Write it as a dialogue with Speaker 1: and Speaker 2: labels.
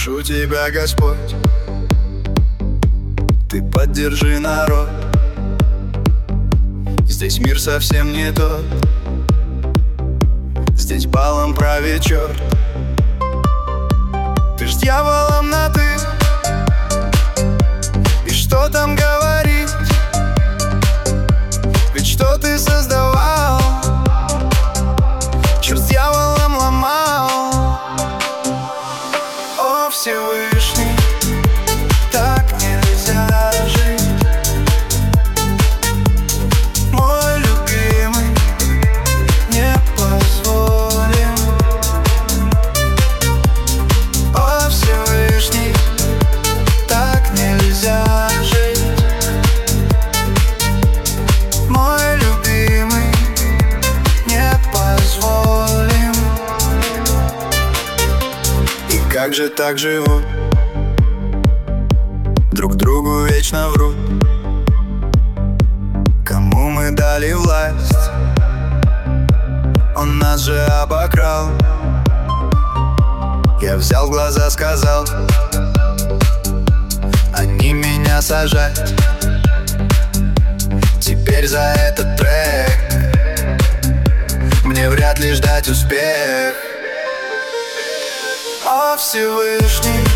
Speaker 1: Прошу тебя, Господь, ты поддержи народ. Здесь мир совсем не тот, здесь балом правит черт. Ты ж дьяволом на ты, и что там говорить? Ведь что ты создавал, черт с дьяволом ломал. О, Всевышний, так нельзя жить. Мой любимый, не позволим. О, Всевышний, так нельзя жить. Мой любимый, не позволим. И как же так живут? Друг другу вечно врут. Кому мы дали власть? Он нас же обокрал. Я взял в глаза, сказал: они меня сажать. Теперь за этот трек мне вряд ли ждать успех. О, Всевышний,